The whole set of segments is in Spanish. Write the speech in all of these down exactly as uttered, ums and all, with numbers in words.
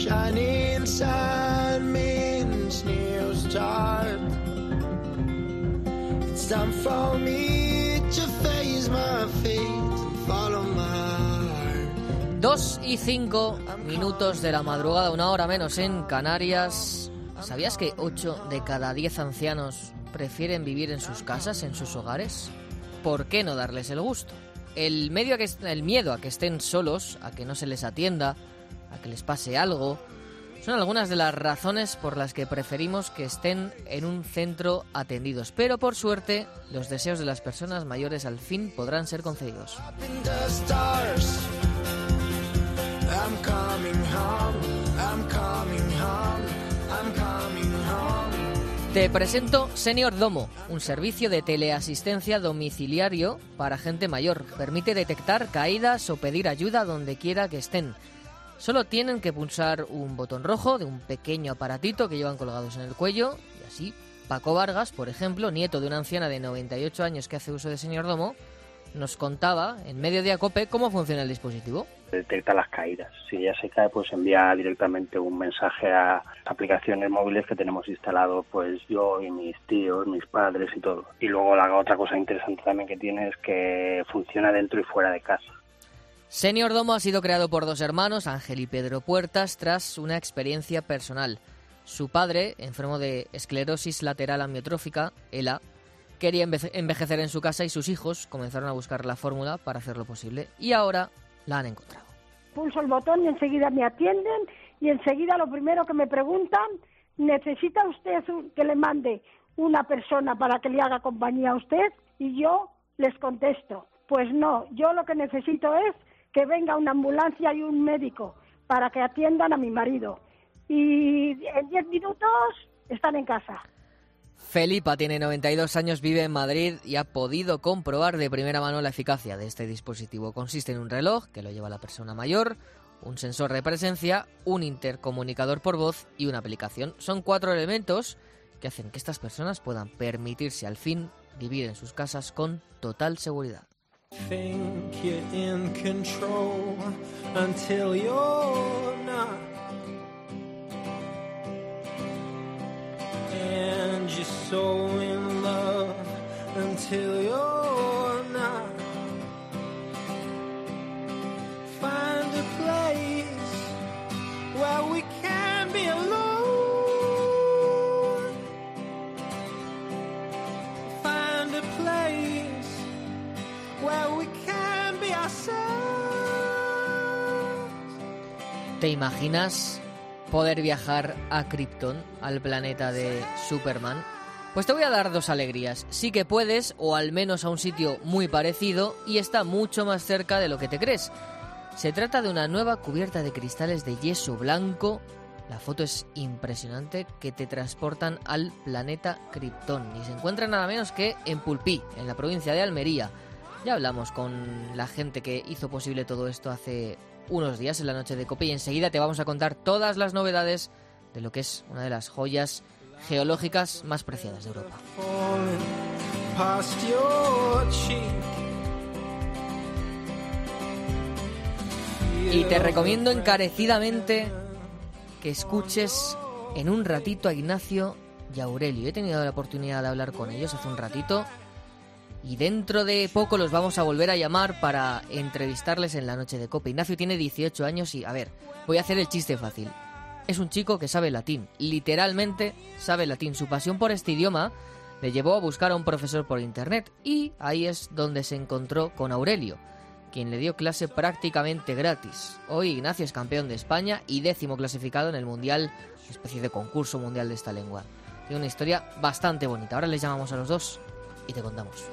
shining sun means new start. It's time for me to face my fate and follow my heart. Dos y cinco minutos de la madrugada, una hora menos en Canarias. ¿Sabías que ocho de cada diez ancianos prefieren vivir en sus casas, en sus hogares? ¿Por qué no darles el gusto? El, medio a que, el miedo a que estén solos, a que no se les atienda, a que les pase algo, son algunas de las razones por las que preferimos que estén en un centro atendidos. Pero por suerte, los deseos de las personas mayores al fin podrán ser concedidos. Te presento Senior Domo, un servicio de teleasistencia domiciliario para gente mayor. Permite detectar caídas o pedir ayuda donde quiera que estén. Solo tienen que pulsar un botón rojo de un pequeño aparatito que llevan colgados en el cuello y así Paco Vargas, por ejemplo, nieto de una anciana de noventa y ocho años que hace uso de Senior Domo, nos contaba en Mediodía Cope cómo funciona el dispositivo. Detecta las caídas. Si ella se cae, pues envía directamente un mensaje a aplicaciones móviles que tenemos instalados, pues yo y mis tíos, mis padres y todo. Y luego la otra cosa interesante también que tiene es que funciona dentro y fuera de casa. Senior Domo ha sido creado por dos hermanos, Ángel y Pedro Puertas, tras una experiencia personal. Su padre, enfermo de esclerosis lateral amiotrófica, ELA, quería envejecer en su casa y sus hijos comenzaron a buscar la fórmula para hacerlo posible y ahora la han encontrado. Pulso el botón y enseguida me atienden y enseguida lo primero que me preguntan, ¿necesita usted que le mande una persona para que le haga compañía a usted? Y yo les contesto, pues no, yo lo que necesito es que venga una ambulancia y un médico para que atiendan a mi marido. Y en diez minutos están en casa. Felipa tiene noventa y dos años, vive en Madrid y ha podido comprobar de primera mano la eficacia de este dispositivo. Consiste en un reloj que lo lleva la persona mayor, un sensor de presencia, un intercomunicador por voz y una aplicación. Son cuatro elementos que hacen que estas personas puedan permitirse al fin vivir en sus casas con total seguridad. Think you're in control until you're not. And you're so in love until you're not. Find a place where we can be alone. Find a place where we can be ourselves. ¿Te imaginas poder viajar a Krypton, al planeta de Superman? Pues te voy a dar dos alegrías. Sí que puedes, o al menos a un sitio muy parecido, y está mucho más cerca de lo que te crees. Se trata de una nueva cubierta de cristales de yeso blanco. La foto es impresionante, que te transportan al planeta Krypton. Y se encuentra nada menos que en Pulpí, en la provincia de Almería. Ya hablamos con la gente que hizo posible todo esto hace unos días en la noche de Cope y enseguida te vamos a contar todas las novedades de lo que es una de las joyas geológicas más preciadas de Europa. Y te recomiendo encarecidamente que escuches en un ratito a Ignacio y a Aurelio. He tenido la oportunidad de hablar con ellos hace un ratito y dentro de poco los vamos a volver a llamar para entrevistarles en la noche de Cope. Ignacio tiene dieciocho años y, a ver, voy a hacer el chiste fácil. Es un chico que sabe latín, literalmente sabe latín. Su pasión por este idioma le llevó a buscar a un profesor por internet y ahí es donde se encontró con Aurelio, quien le dio clase prácticamente gratis. Hoy Ignacio es campeón de España y décimo clasificado en el mundial, una especie de concurso mundial de esta lengua. Tiene una historia bastante bonita. Ahora les llamamos a los dos y te contamos.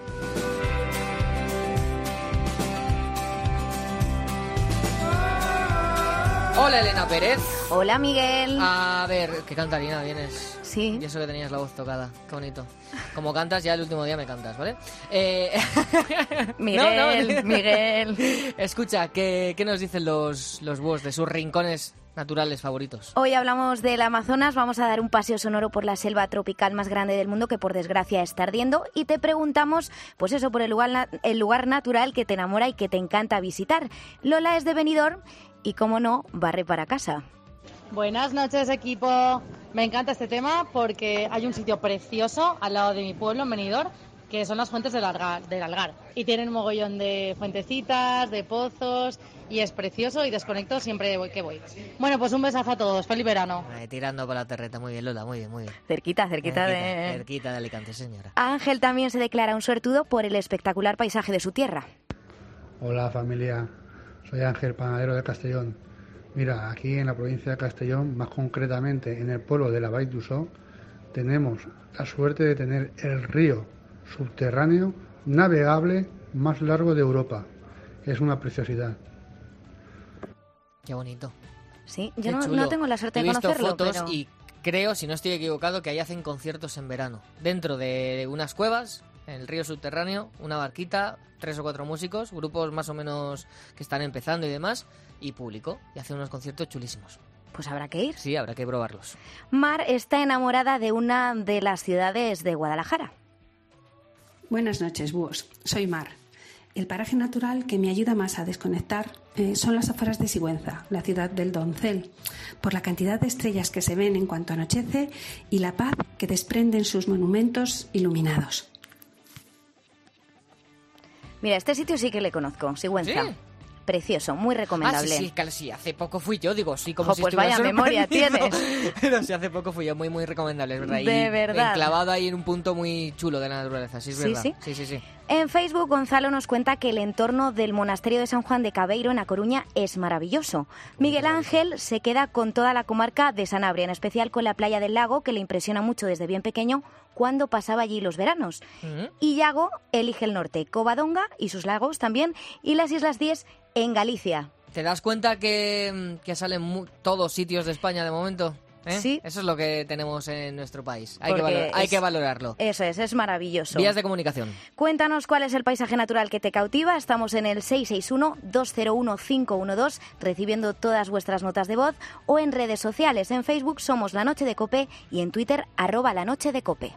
Hola Elena Pérez. Hola Miguel. A ver, qué cantarina vienes. Sí. Y eso que tenías la voz tocada, qué bonito. Como cantas, ya el último día me cantas, ¿vale? Eh... Miguel, no, no. Miguel. Escucha, ¿qué, qué nos dicen los, los búhos de sus rincones naturales favoritos? Hoy hablamos del Amazonas, vamos a dar un paseo sonoro por la selva tropical más grande del mundo que por desgracia está ardiendo y te preguntamos, pues eso, por el lugar, el lugar natural que te enamora y que te encanta visitar. Lola es de Benidorm y, como no, barre para casa. Buenas noches, equipo. Me encanta este tema porque hay un sitio precioso al lado de mi pueblo, en Benidorm, que son las fuentes del Algar, del Algar. Y tienen un mogollón de fuentecitas, de pozos, y es precioso y desconecto siempre que voy. Bueno, pues un besazo a todos. Feliz verano. Ahí, tirando con la terreta. Muy bien, Lola, muy bien, muy bien. Cerquita, cerquita, cerquita de... Cerquita de Alicante, señora. Ángel también se declara un suertudo por el espectacular paisaje de su tierra. Hola, familia. Soy Ángel, panadero de Castellón. Mira, aquí en la provincia de Castellón, más concretamente en el pueblo de la Vall d'Uixó, tenemos la suerte de tener el río subterráneo navegable más largo de Europa. Es una preciosidad. Qué bonito. Sí, yo no, no tengo la suerte He de visto conocerlo, fotos pero... y creo, si no estoy equivocado, que ahí hacen conciertos en verano. Dentro de unas cuevas, en el río subterráneo, una barquita, tres o cuatro músicos, grupos más o menos que están empezando y demás, y público. Y hacen unos conciertos chulísimos. Pues habrá que ir. Sí, habrá que probarlos. Mar está enamorada de una de las ciudades de Guadalajara. Buenas noches, búhos. Soy Mar. El paraje natural que me ayuda más a desconectar eh, son las afueras de Sigüenza, la ciudad del Doncel, por la cantidad de estrellas que se ven en cuanto anochece y la paz que desprenden sus monumentos iluminados. Mira, este sitio sí que le conozco, Sigüenza. ¿Sí? Precioso, muy recomendable. Ah, sí, sí, claro, sí, hace poco fui yo, digo, sí, como Ojo, si pues estuviera vaya memoria sorprendido. tienes. Pero sí, hace poco fui yo, muy, muy recomendable, es verdad. De y verdad. Enclavado ahí en un punto muy chulo de la naturaleza, sí, es Sí, verdad. sí. Sí, sí, sí. En Facebook, Gonzalo nos cuenta que el entorno del monasterio de San Juan de Cabeiro, en A Coruña, es maravilloso. Miguel Ángel se queda con toda la comarca de Sanabria, en especial con la playa del lago, que le impresiona mucho desde bien pequeño cuando pasaba allí los veranos. Uh-huh. Y Yago elige el norte, Covadonga y sus lagos también, y las Islas Diez en Galicia. ¿Te das cuenta que, que salen mu- todos sitios de España de momento? ¿Eh? Sí. Eso es lo que tenemos en nuestro país. Hay, que, Porque valor- hay es- que valorarlo. Eso es, es maravilloso. Vías de comunicación. Cuéntanos cuál es el paisaje natural que te cautiva. Estamos en el seis seis uno, dos cero uno, cinco uno dos recibiendo todas vuestras notas de voz, o en redes sociales. En Facebook somos La Noche de Cope y en Twitter arroba La Noche de Cope.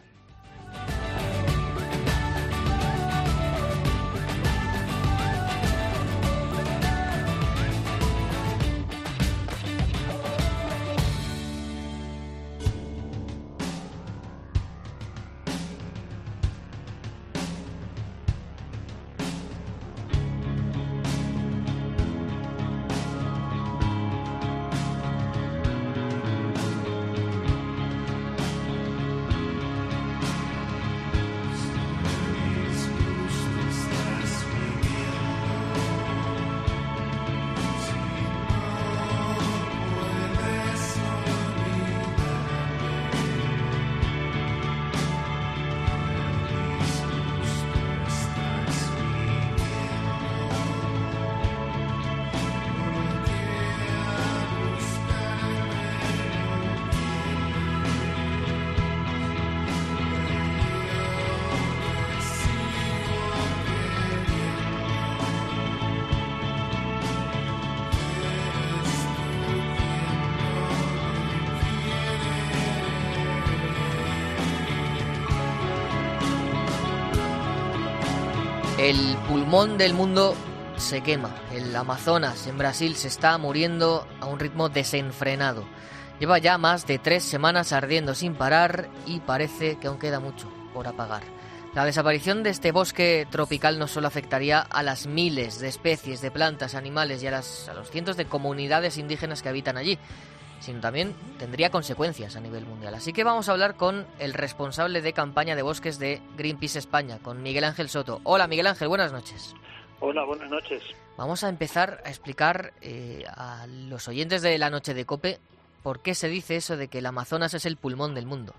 El pulmón del mundo se quema. El Amazonas en Brasil se está muriendo a un ritmo desenfrenado. Lleva ya más de tres semanas ardiendo sin parar y parece que aún queda mucho por apagar. La desaparición de este bosque tropical no solo afectaría a las miles de especies de plantas, animales y a, las, a los cientos de comunidades indígenas que habitan allí, sino también tendría consecuencias a nivel mundial. Así que vamos a hablar con el responsable de campaña de bosques de Greenpeace España, con Miguel Ángel Soto. Hola Miguel Ángel, buenas noches. Hola, buenas noches. Vamos a empezar a explicar eh, a los oyentes de La Noche de Cope por qué se dice eso de que el Amazonas es el pulmón del mundo.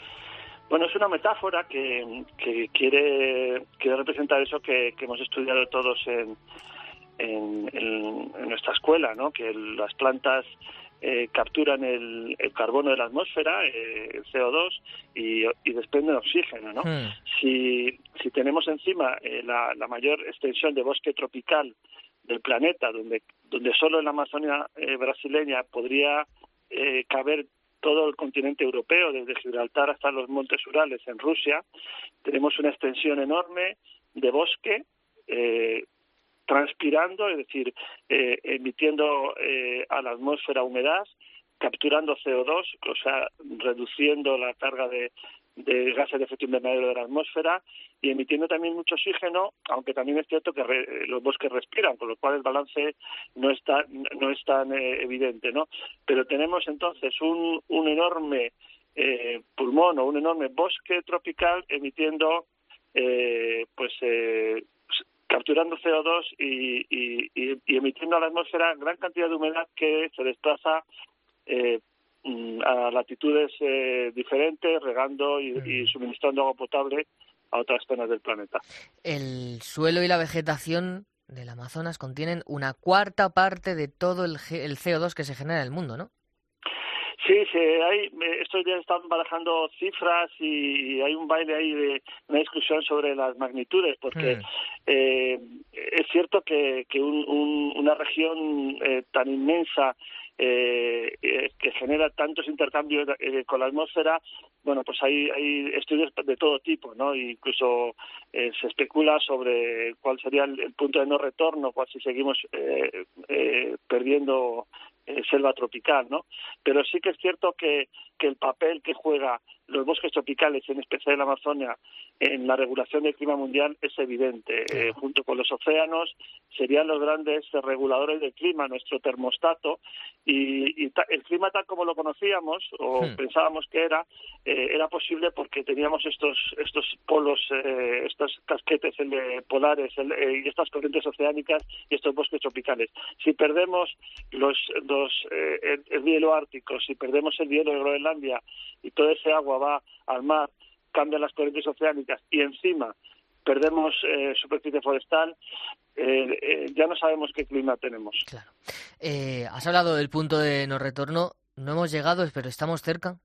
Bueno, es una metáfora que, que quiere, quiere representar eso que, que hemos estudiado todos en, en, en, en nuestra escuela, ¿no? Que las plantas eh, capturan el, el carbono de la atmósfera, eh, el C O dos, y, y desprenden oxígeno, ¿no? Hmm. Si, si tenemos encima eh, la, la mayor extensión de bosque tropical del planeta, donde, donde solo en la Amazonia eh, brasileña podría eh, caber todo el continente europeo, desde Gibraltar hasta los Montes Urales en Rusia, tenemos una extensión enorme de bosque eh, transpirando, es decir, eh, emitiendo eh, a la atmósfera humedad, capturando C O dos, o sea, reduciendo la carga de, de gases de efecto invernadero de la atmósfera y emitiendo también mucho oxígeno, aunque también es cierto que re, los bosques respiran, con lo cual el balance no es tan, no es tan eh, evidente, ¿no? Pero tenemos entonces un, un enorme eh, pulmón o un enorme bosque tropical emitiendo, eh, pues, eh, capturando C O dos y, y, y, y emitiendo a la atmósfera gran cantidad de humedad que se desplaza eh, a latitudes eh, diferentes, regando y, y suministrando agua potable a otras zonas del planeta. El suelo y la vegetación del Amazonas contienen una cuarta parte de todo el, el C O dos que se genera en el mundo, ¿no? Sí, sí, hay, estos días están barajando cifras y hay un baile ahí de una discusión sobre las magnitudes, porque mm. eh, es cierto que, que un, un, una región eh, tan inmensa eh, eh, que genera tantos intercambios eh, con la atmósfera, bueno, pues hay, hay estudios de todo tipo, ¿no? Incluso eh, se especula sobre cuál sería el, el punto de no retorno, cuál si seguimos eh, eh, perdiendo eh, selva tropical, ¿no? Pero sí que es cierto que, que el papel que juega los bosques tropicales, en especial en la Amazonia, en la regulación del clima mundial es evidente. Eh, junto con los océanos serían los grandes reguladores del clima, nuestro termostato, y, y ta, el clima tal como lo conocíamos o sí. pensábamos que era, eh, era posible porque teníamos estos estos polos, eh, estos casquetes el, polares el, eh, y estas corrientes oceánicas y estos bosques tropicales. Si perdemos los, los eh, el, el hielo ártico, si perdemos el hielo de Groenlandia y todo ese agua va al mar, cambian las corrientes oceánicas y encima perdemos eh, superficie forestal, eh, eh, ya no sabemos qué clima tenemos. Claro. Eh, has hablado del punto de no retorno. No hemos llegado, pero estamos cerca.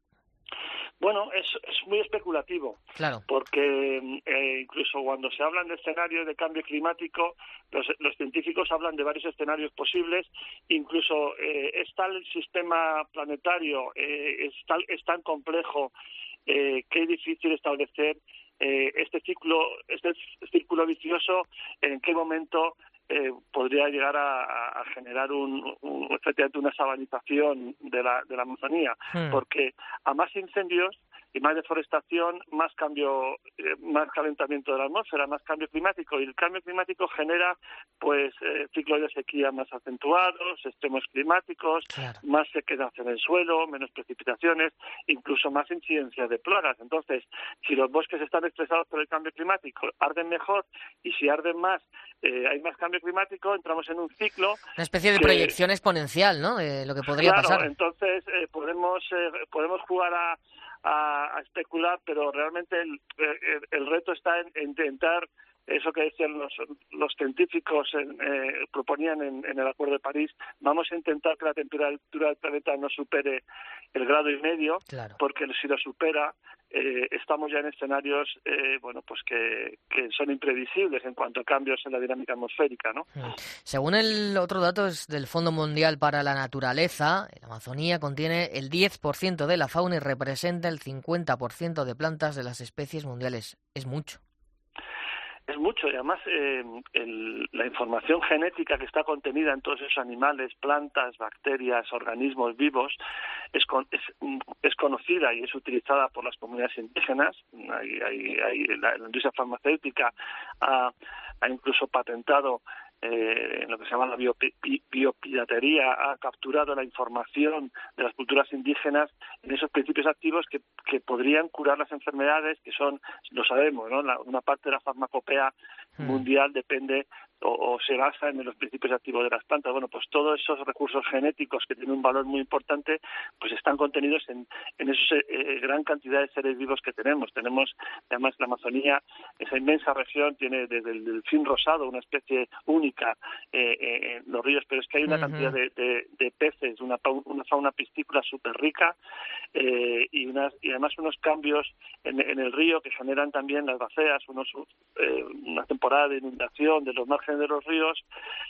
Bueno, es, es muy especulativo, claro, porque eh, incluso cuando se hablan de escenarios de cambio climático, los, los científicos hablan de varios escenarios posibles, incluso eh, es tal el sistema planetario, eh, es, tal, es tan complejo eh, que es difícil establecer eh, este ciclo, este círculo vicioso, en qué momento Eh, podría llegar a, a generar un, un, efectivamente una sabanización de la, de la Amazonía, hmm. porque a más incendios y más deforestación, más cambio, eh, más calentamiento de la atmósfera, más cambio climático, y el cambio climático genera pues eh, ciclos de sequía más acentuados, extremos climáticos, claro. más sequedad en el suelo, menos precipitaciones, incluso más incidencia de plagas. Entonces, si los bosques están estresados por el cambio climático, arden mejor, y si arden más, eh, hay más cambio climático, entramos en un ciclo. Una especie de que, proyección exponencial, ¿no? Eh, lo que podría claro, pasar. Entonces eh, podemos eh, podemos jugar a, a, a especular, pero realmente el, el, el reto está en, en intentar eso que decían los, los científicos en, eh, proponían en, en el Acuerdo de París. Vamos a intentar que la temperatura del planeta no supere el grado y medio, claro. porque si lo supera eh, estamos ya en escenarios eh, bueno pues que, que son imprevisibles en cuanto a cambios en la dinámica atmosférica, ¿no? Según el otro dato es del Fondo Mundial para la Naturaleza, la Amazonía contiene el diez por ciento de la fauna y representa el cincuenta por ciento de plantas de las especies mundiales. Es mucho. Es mucho, y además eh, el, la información genética que está contenida en todos esos animales, plantas, bacterias, organismos vivos, es, con, es, es conocida y es utilizada por las comunidades indígenas. Hay, hay, hay, la, la industria farmacéutica ha, ha incluso patentado Eh, en lo que se llama la biopi, biopiratería, ha capturado la información de las culturas indígenas en esos principios activos que, que podrían curar las enfermedades, que son, lo sabemos, ¿no? La, una parte de la farmacopea hmm. mundial depende o, o se basa en los principios activos de las plantas. Bueno, pues todos esos recursos genéticos que tienen un valor muy importante, pues están contenidos en, en esa eh, gran cantidad de seres vivos que tenemos. Tenemos, además, la Amazonía, esa inmensa región, tiene desde el delfín rosado, una especie única Eh, eh, en los ríos, pero es que hay una uh-huh. cantidad de, de, de peces, una, una fauna piscícola súper rica eh, y, unas, y además unos cambios en, en el río que generan también las baceas, unos, eh, una temporada de inundación de los márgenes de los ríos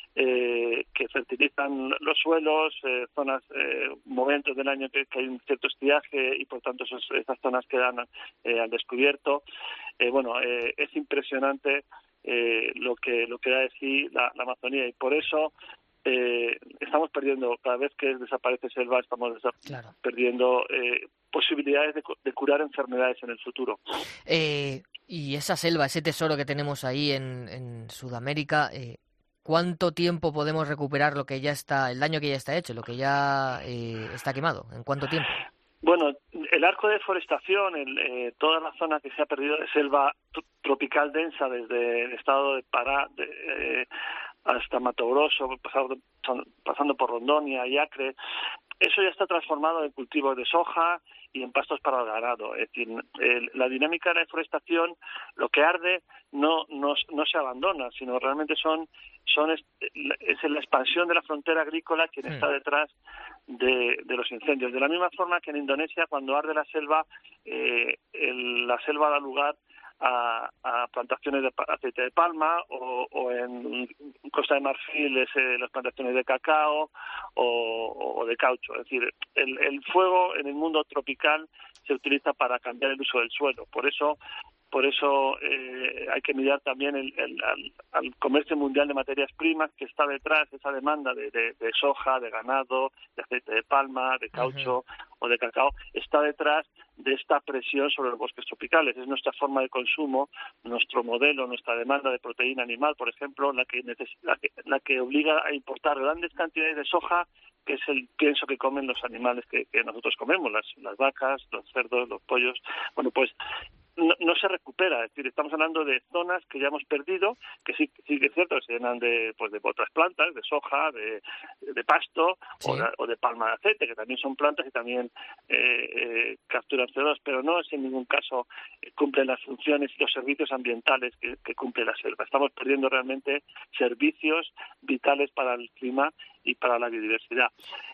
eh, que fertilizan los suelos, eh, zonas, eh, momentos del año que, que hay un cierto estiaje y por tanto esos, esas zonas quedan eh, al descubierto. Eh, bueno, eh, es impresionante Eh, lo que lo que da de sí la, la Amazonía, y por eso eh, estamos perdiendo, cada vez que desaparece selva, estamos desa- Claro. perdiendo eh, posibilidades de, de curar enfermedades en el futuro. Eh, y esa selva, ese tesoro que tenemos ahí en, en Sudamérica, eh, ¿cuánto tiempo podemos recuperar lo que ya está, el daño que ya está hecho, lo que ya eh, está quemado? ¿En cuánto tiempo? Bueno, el arco de deforestación, el, eh, toda la zona que se ha perdido de selva t- tropical densa, desde el estado de Pará de, eh, hasta Mato Grosso, pasando, pasando por Rondônia y Acre, eso ya está transformado en cultivos de soja y en pastos para el ganado. Es decir, el, la dinámica de la deforestación, lo que arde no, no, no se abandona, sino realmente son, son es, es la expansión de la frontera agrícola quien Sí. está detrás de, de los incendios. De la misma forma que en Indonesia, cuando arde la selva, eh, el, la selva da lugar a, a plantaciones de pa- aceite de palma, o, o en Costa de Marfil es, eh, las plantaciones de cacao o, o de caucho. Es decir, el, el fuego en el mundo tropical se utiliza para cambiar el uso del suelo. Por eso Por eso eh, hay que mirar también el, el, al, al comercio mundial de materias primas que está detrás, esa demanda de, de, de soja, de ganado, de aceite de palma, de caucho uh-huh. o de cacao, está detrás de esta presión sobre los bosques tropicales. Es nuestra forma de consumo, nuestro modelo, nuestra demanda de proteína animal, por ejemplo, la que, neces- la que, la que obliga a importar grandes cantidades de soja, que es el pienso que comen los animales que, que nosotros comemos, las, las vacas, los cerdos, los pollos. Bueno, pues no, no se recupera, es decir, estamos hablando de zonas que ya hemos perdido, que sí, sí que es cierto que se llenan de, pues de otras plantas, de soja, de, de pasto sí. o, de, o de palma de aceite, que también son plantas y también eh, eh, capturan C O dos, pero no es en ningún caso eh, cumplen las funciones y los servicios ambientales que, que cumple la selva. Estamos perdiendo realmente servicios vitales para el clima y para la biodiversidad.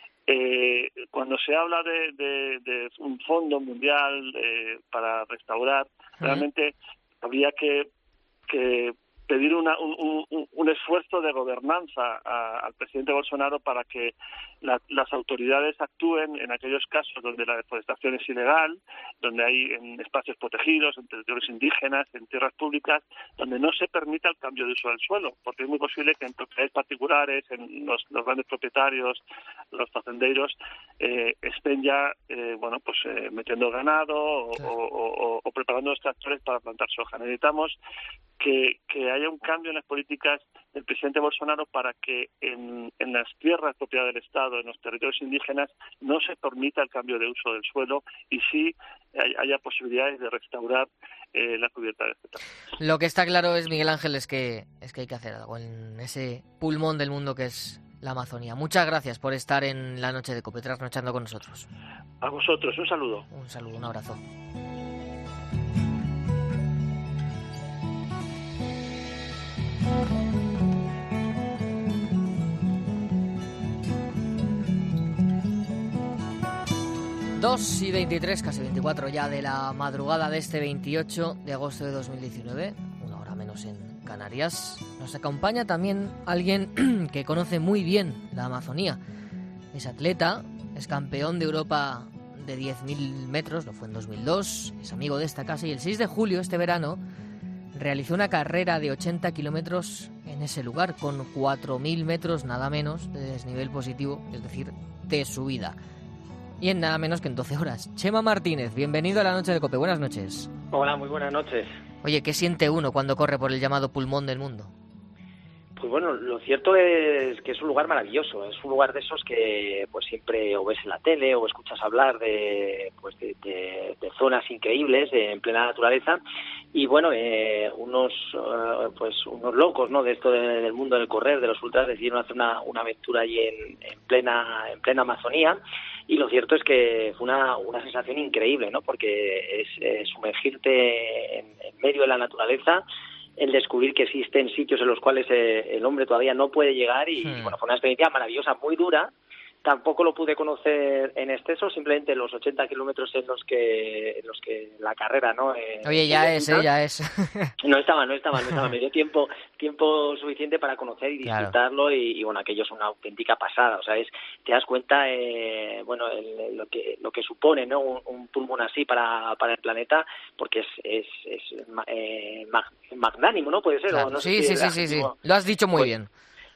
Eh, cuando se habla de, de, de un fondo mundial eh, para restaurar, uh-huh. realmente habría que, que pedir una, un, un, un esfuerzo de gobernanza a, al presidente Bolsonaro para que la, las autoridades actúen en aquellos casos donde la deforestación es ilegal, donde hay en espacios protegidos, en territorios indígenas, en tierras públicas, donde no se permita el cambio de uso del suelo, porque es muy posible que en propiedades particulares, en los, los grandes propietarios, los fazendeiros, eh, estén ya eh, bueno pues eh, metiendo ganado o, claro. o, o, o preparando los tractores para plantar soja. Necesitamos que, que haya un cambio en las políticas del presidente Bolsonaro para que en, en las tierras propiedad del Estado, en los territorios indígenas, no se permita el cambio de uso del suelo y sí hay, haya posibilidades de restaurar eh, la cubierta del Estado. Lo que está claro es, Miguel Ángel, es que, es que hay que hacer algo en ese pulmón del mundo que es la Amazonía. Muchas gracias por estar en la noche de COPE, trasnochando con nosotros. A vosotros, un saludo. Un saludo, un abrazo. dos y veintitrés, casi veinticuatro ya de la madrugada de este veintiocho de agosto de dos mil diecinueve, una hora menos en Canarias. Nos acompaña también alguien que conoce muy bien la Amazonía. Es atleta, es campeón de Europa de diez mil metros, lo fue en dos mil dos, es amigo de esta casa y el seis de julio, este verano, realizó una carrera de ochenta kilómetros en ese lugar con cuatro mil metros nada menos de desnivel positivo, es decir, de subida. Y en nada menos que en doce horas. Chema Martínez, bienvenido a la noche de COPE. Buenas noches. Hola, muy buenas noches. Oye, ¿qué siente uno cuando corre por el llamado pulmón del mundo? Pues bueno, lo cierto es que es un lugar maravilloso. Es un lugar de esos que pues siempre o ves en la tele o escuchas hablar de pues de, de, de zonas increíbles de, en plena naturaleza. Y bueno, eh, unos uh, pues unos locos, ¿no? De esto de, del mundo del correr, de los ultras, decidieron hacer una, una aventura allí en, en plena en plena Amazonía. Y lo cierto es que fue una, una sensación increíble, ¿no? Porque es, es sumergirte en, en medio de la naturaleza, el descubrir que existen sitios en los cuales eh, el hombre todavía no puede llegar y, sí. bueno, fue una experiencia maravillosa, muy dura. Tampoco lo pude conocer en exceso, simplemente los ochenta kilómetros en los que en los que la carrera, ¿no? Eh, Oye, ya es, eh, ya es. No estaba, no estaba, no estaba. Me dio tiempo tiempo suficiente para conocer y disfrutarlo, claro. y, y bueno, aquello es una auténtica pasada. O sea, es te das cuenta, eh, bueno, el, lo que lo que supone, ¿no? Un, un pulmón así para para el planeta, porque es es, es eh, mag, magnánimo, ¿no? Puede ser. Claro. ¿O no? Sí, sí, sí, sí, sí. Lo has dicho muy pues, bien.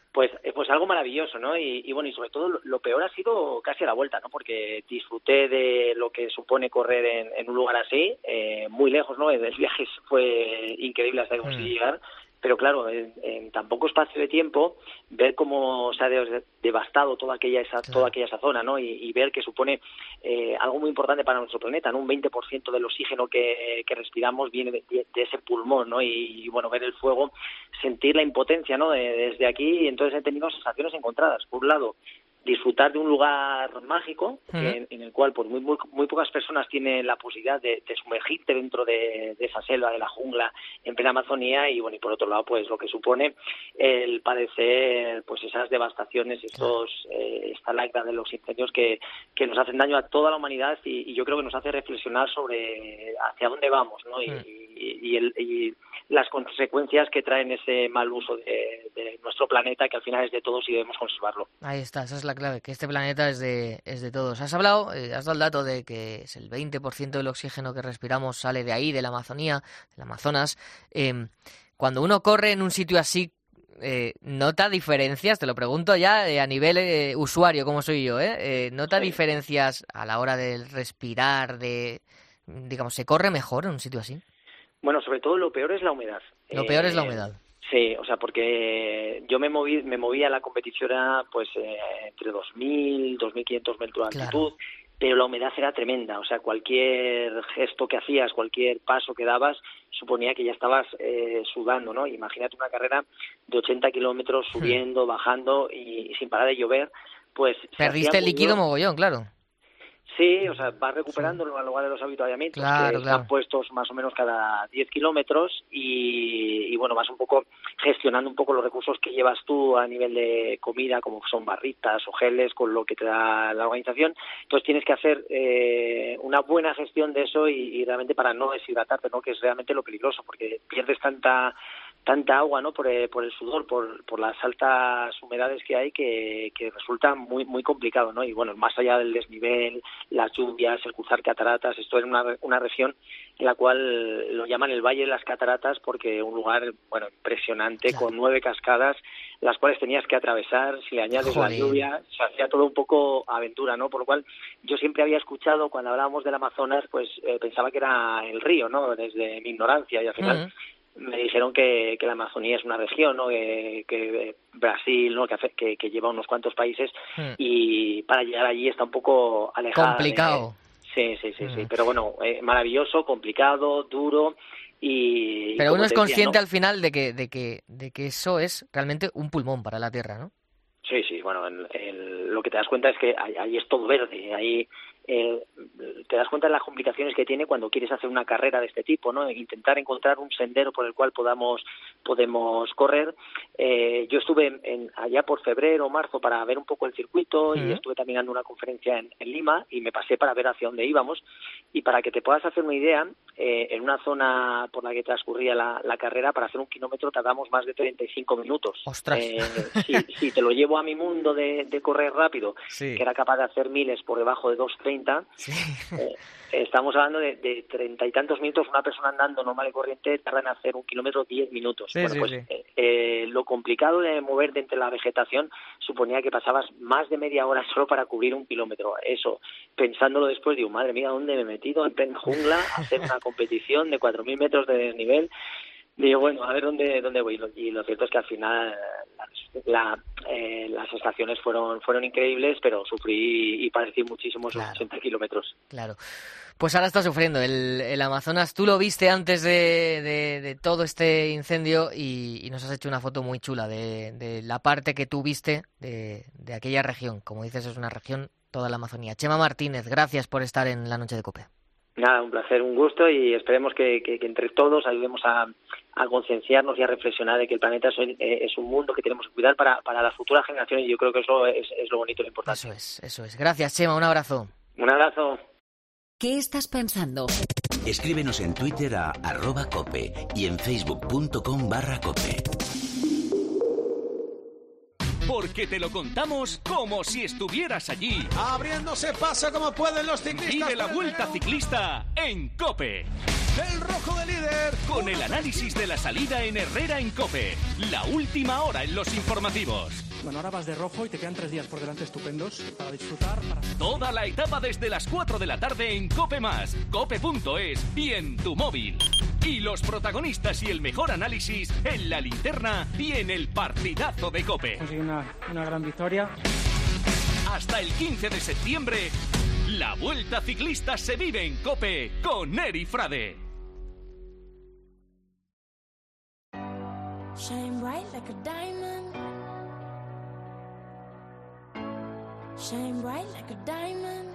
Pues, pues algo maravilloso, ¿no? Y, y bueno, y sobre todo lo peor ha sido casi a la vuelta, ¿no? Porque disfruté de lo que supone correr en, en un lugar así, eh, muy lejos, ¿no? El viaje fue increíble hasta que conseguí llegar. Pero claro, en, en tan poco espacio de tiempo, ver cómo se ha de, devastado toda aquella esa, claro. toda aquella esa zona, ¿no? Y, y ver que supone eh, algo muy importante para nuestro planeta, ¿no? Un veinte por ciento del oxígeno que, que respiramos viene de, de ese pulmón, ¿no? Y, y bueno, ver el fuego, sentir la impotencia, ¿no? De, desde aquí, y entonces he tenido sensaciones encontradas. Por un lado, disfrutar de un lugar mágico uh-huh. en, en el cual pues muy, muy muy pocas personas tienen la posibilidad de, de sumergirte dentro de, de esa selva, de la jungla en plena Amazonía, y bueno, y por otro lado pues lo que supone el padecer pues esas devastaciones, estos eh, esta lacra de los incendios que, que nos hacen daño a toda la humanidad, y, y yo creo que nos hace reflexionar sobre hacia dónde vamos, ¿no? Y, uh-huh. y, y, el, y las consecuencias que traen ese mal uso de, de nuestro planeta, que al final es de todos y debemos conservarlo. Ahí está, esa es la clave, que este planeta es de es de todos. Has hablado, eh, has dado el dato de que es el veinte por ciento del oxígeno que respiramos sale de ahí, de la Amazonía, del Amazonas. Eh, cuando uno corre en un sitio así, eh, ¿nota diferencias? Te lo pregunto ya eh, a nivel eh, usuario, como soy yo, ¿eh? eh ¿Nota sí. diferencias a la hora de respirar, de, digamos, se corre mejor en un sitio así? Bueno, sobre todo lo peor es la humedad. Lo peor eh, es la humedad. Sí, o sea, porque yo me moví me moví a la competición a, pues eh, entre dos mil, dos mil quinientos metros de altitud, claro. Pero la humedad era tremenda, o sea, cualquier gesto que hacías, cualquier paso que dabas, suponía que ya estabas eh, sudando, ¿no? Imagínate una carrera de ochenta kilómetros subiendo, hmm. bajando y, y sin parar de llover, pues... Perdiste el líquido mogollón, claro. Sí, o sea, vas recuperándolo sí. al lugar de los avituallamientos, claro, que claro. están puestos más o menos cada diez kilómetros y, y, bueno, vas un poco gestionando un poco los recursos que llevas tú a nivel de comida, como son barritas o geles, con lo que te da la organización. Entonces tienes que hacer eh, una buena gestión de eso y, y realmente para no deshidratarte, ¿no? Que es realmente lo peligroso, porque pierdes tanta... tanta agua, ¿no? Por, eh, por el sudor, por, por las altas humedades que hay, que, que resulta muy muy complicado, ¿no? Y bueno, más allá del desnivel, las lluvias, el cruzar cataratas, esto es una, una región en la cual lo llaman el Valle de las Cataratas, porque un lugar, bueno, impresionante, claro. Con nueve cascadas, las cuales tenías que atravesar, si le añades Joder. La lluvia, se hacía todo un poco aventura, ¿no? Por lo cual yo siempre había escuchado, cuando hablábamos del Amazonas, pues eh, pensaba que era el río, ¿no? Desde mi ignorancia, y al final... Uh-huh. Me dijeron que, que la Amazonía es una región, ¿no? Que, que Brasil, ¿no? Que, hace, que, que lleva unos cuantos países hmm. y para llegar allí está un poco alejado. Complicado. De... Sí, sí, sí, hmm. sí. Pero bueno, eh, maravilloso, complicado, duro y... Pero uno es decía, consciente ¿no? al final de que, de que, de que eso es realmente un pulmón para la Tierra, ¿no? Sí, sí, bueno, el, el, lo que te das cuenta es que ahí, ahí es todo verde, ahí eh, te das cuenta de las complicaciones que tiene cuando quieres hacer una carrera de este tipo, ¿no? Intentar encontrar un sendero por el cual podamos podemos correr. Eh, yo estuve en, en, allá por febrero o marzo para ver un poco el circuito uh-huh. y estuve también dando una conferencia en, en Lima y me pasé para ver hacia dónde íbamos. Y para que te puedas hacer una idea, eh, en una zona por la que transcurría la, la carrera, para hacer un kilómetro tardamos más de treinta y cinco minutos. ¡Ostras! Eh, si, si te lo llevo a mi mundo de, de correr rápido, sí. que era capaz de hacer miles por debajo de dos treinta, sí. eh, estamos hablando de, de treinta y tantos minutos. Una persona andando normal y corriente tarda en hacer un kilómetro diez minutos. Sí, bueno, sí, pues sí. Eh, eh, lo complicado de moverte entre la vegetación suponía que pasabas más de media hora solo para cubrir un kilómetro. Eso, pensándolo después, digo, madre mía, ¿dónde me he metido? En plena jungla, a hacer una competición de cuatro mil metros de desnivel. Digo, bueno, a ver dónde dónde voy. Y lo cierto es que al final la, la, eh, las estaciones fueron fueron increíbles, pero sufrí y padecí muchísimo esos claro. ochenta kilómetros. Claro. Pues ahora está sufriendo el, el Amazonas. Tú lo viste antes de, de, de todo este incendio y, y nos has hecho una foto muy chula de, de la parte que tú viste de, de aquella región. Como dices, es una región, toda la Amazonía. Chema Martínez, gracias por estar en la Noche de COPE. Nada, un placer, un gusto y esperemos que, que, que entre todos ayudemos a, a concienciarnos y a reflexionar de que el planeta es, es un mundo que tenemos que cuidar para, para las futuras generaciones y yo creo que eso es, es lo bonito y lo importante. Eso es, eso es. Gracias, Chema, un abrazo. Un abrazo. ¿Qué estás pensando? Escríbenos en Twitter a arroba cope y en facebook.com barra cope. Porque te lo contamos como si estuvieras allí. Abriéndose paso como pueden los ciclistas. Vive la Vuelta Ciclista en COPE. El rojo de líder. Con el análisis de la salida en Herrera en COPE. La última hora en los informativos. Bueno, ahora vas de rojo y te quedan tres días por delante estupendos para disfrutar. Para... Toda la etapa desde las cuatro de la tarde en COPE más, cope punto es y en tu móvil. Y los protagonistas y el mejor análisis en la linterna y en el partidazo de COPE. Conseguí una, una gran victoria. Hasta el quince de septiembre, la Vuelta Ciclista se vive en COPE con Eri Frade. Shine bright like a diamond. Shine bright like a diamond.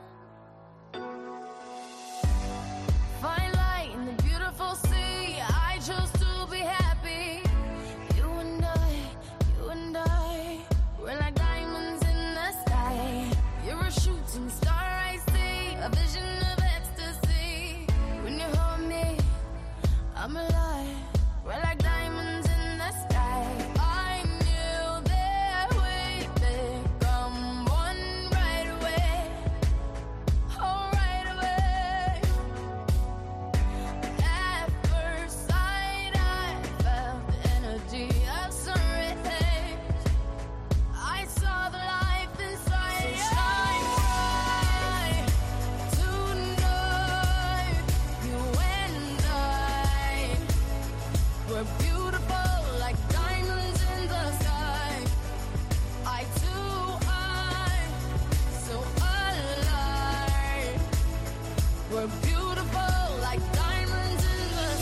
Fine light in the beautiful sea. I chose to be happy. You and I, you and I, we're like diamonds in the sky. You're a shooting star, I see, a vision of ecstasy. When you hold me, I'm alive. We're like diamonds in the sky. I knew that we'd become one right away. Oh, right away. At first sight, I felt the energy of sun rays. I saw the life inside you. Shine bright tonight. You and I, we're beautiful like diamonds in the sky. I too am so alive. We're beautiful like diamonds in the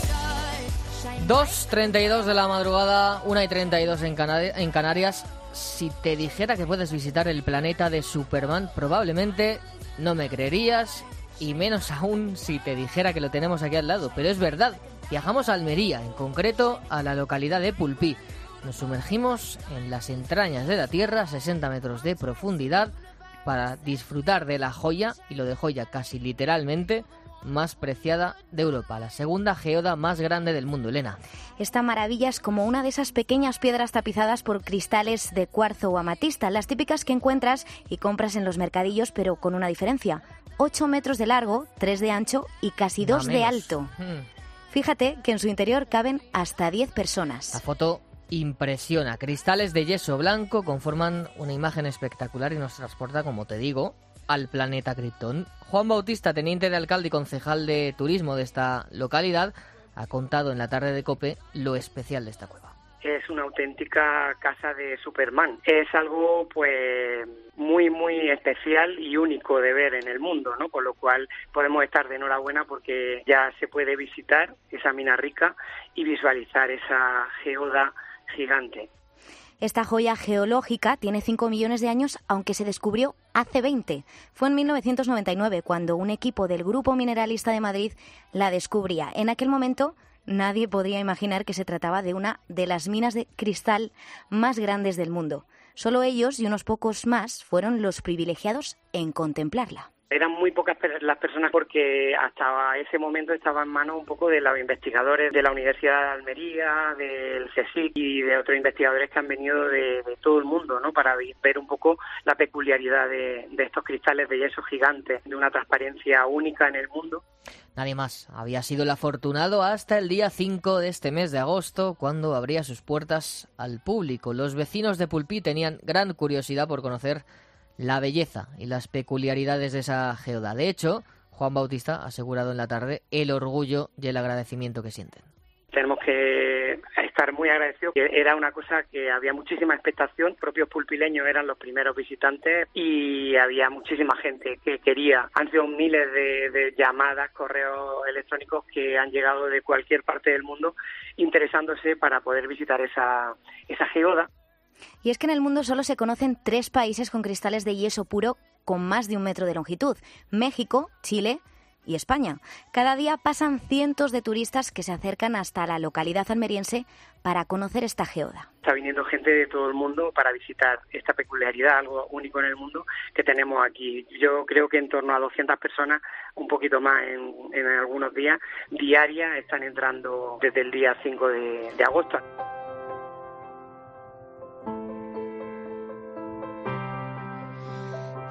sky. dos treinta y dos de la madrugada, una y treinta y dos en, Cana- en Canarias. Si te dijera que puedes visitar el planeta de Superman, probablemente no me creerías, y menos aún si te dijera que lo tenemos aquí al lado. Pero es verdad, viajamos a Almería, en concreto a la localidad de Pulpí. Nos sumergimos en las entrañas de la Tierra, a sesenta metros de profundidad, para disfrutar de la joya, y lo de joya casi literalmente, más preciada de Europa, la segunda geoda más grande del mundo. Elena. Esta maravilla es como una de esas pequeñas piedras tapizadas por cristales de cuarzo o amatista, las típicas que encuentras y compras en los mercadillos, pero con una diferencia: ocho metros de largo, tres de ancho y casi dos de alto. Hmm. Fíjate que en su interior caben hasta diez personas. La foto impresiona. Cristales de yeso blanco conforman una imagen espectacular y nos transporta, como te digo, al planeta Krypton. Juan Bautista, teniente de alcalde y concejal de turismo de esta localidad, ha contado en la tarde de COPE lo especial de esta cueva. Es una auténtica casa de Superman. Es algo pues muy muy especial y único de ver en el mundo, ¿no? Con lo cual podemos estar de enhorabuena porque ya se puede visitar esa mina rica y visualizar esa geoda gigante. Esta joya geológica tiene cinco millones de años, aunque se descubrió hace veinte. Fue en mil novecientos noventa y nueve cuando un equipo del Grupo Mineralista de Madrid la descubría. En aquel momento nadie podría imaginar que se trataba de una de las minas de cristal más grandes del mundo. Solo ellos y unos pocos más fueron los privilegiados en contemplarla. Eran muy pocas las personas porque hasta ese momento estaba en manos un poco de los investigadores de la Universidad de Almería, del CSIC y de otros investigadores que han venido de, de todo el mundo, ¿no? Para ver un poco la peculiaridad de, de estos cristales de yeso gigantes, de una transparencia única en el mundo. Nadie más había sido el afortunado hasta el día cinco de este mes de agosto, cuando abría sus puertas al público. Los vecinos de Pulpí tenían gran curiosidad por conocer la belleza y las peculiaridades de esa geoda. De hecho, Juan Bautista ha asegurado en la tarde el orgullo y el agradecimiento que sienten. Tenemos que estar muy agradecidos. Era una cosa que había muchísima expectación. Propios pulpileños eran los primeros visitantes y había muchísima gente que quería. Han sido miles de, de llamadas, correos electrónicos que han llegado de cualquier parte del mundo interesándose para poder visitar esa, esa geoda. Y es que en el mundo solo se conocen tres países con cristales de yeso puro con más de un metro de longitud: México, Chile y España. Cada día pasan cientos de turistas que se acercan hasta la localidad almeriense para conocer esta geoda. Está viniendo gente de todo el mundo para visitar esta peculiaridad, algo único en el mundo que tenemos aquí. Yo creo que en torno a doscientas personas, un poquito más en, en algunos días, diarias están entrando desde el día cinco de, de agosto.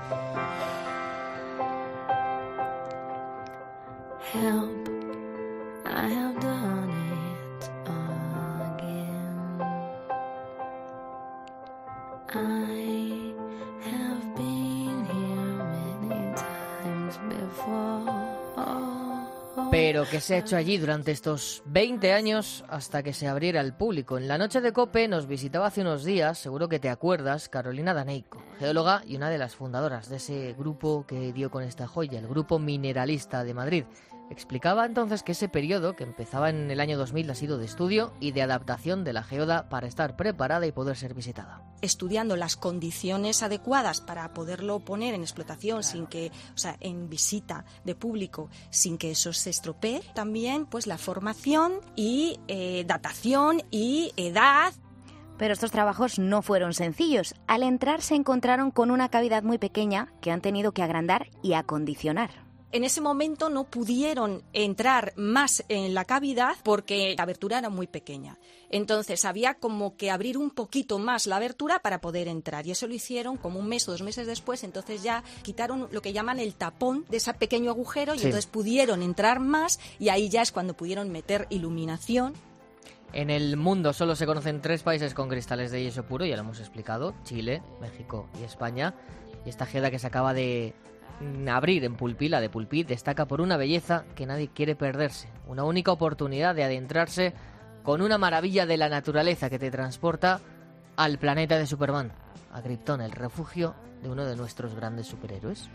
Help, I have been here many times before. Pero ¿qué se ha hecho allí durante estos veinte años hasta que se abriera al público? En la noche de COPE nos visitaba hace unos días, seguro que te acuerdas, Carolina Daneico, geóloga y una de las fundadoras de ese grupo que dio con esta joya, el Grupo Mineralista de Madrid. Explicaba entonces que ese periodo, que empezaba en el año dos mil, ha sido de estudio y de adaptación de la geoda para estar preparada y poder ser visitada. Estudiando las condiciones adecuadas para poderlo poner en explotación sin que, o sea, en visita de público, sin que eso se estropee. También, pues, la formación y eh, datación y edad. Pero estos trabajos no fueron sencillos. Al entrar se encontraron con una cavidad muy pequeña que han tenido que agrandar y acondicionar. En ese momento no pudieron entrar más en la cavidad porque la abertura era muy pequeña. Entonces había como que abrir un poquito más la abertura para poder entrar. Y eso lo hicieron como un mes o dos meses después. Entonces ya quitaron lo que llaman el tapón de ese pequeño agujero y Sí. entonces pudieron entrar más y ahí ya es cuando pudieron meter iluminación. En el mundo solo se conocen tres países con cristales de yeso puro, ya lo hemos explicado, Chile, México y España. Y esta geoda que se acaba de abrir en Pulpí, la de Pulpí, destaca por una belleza que nadie quiere perderse. Una única oportunidad de adentrarse con una maravilla de la naturaleza que te transporta al planeta de Superman, a Krypton, el refugio de uno de nuestros grandes superhéroes.